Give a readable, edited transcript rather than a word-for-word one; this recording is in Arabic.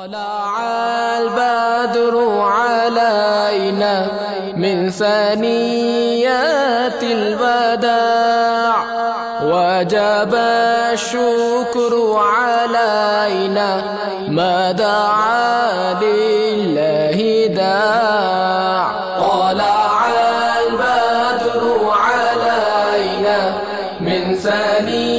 طلع البدر علينا من ثنيات الوداع وجب الشكر علينا ما دعا لله داع. طلع البدر علينا من ثنيات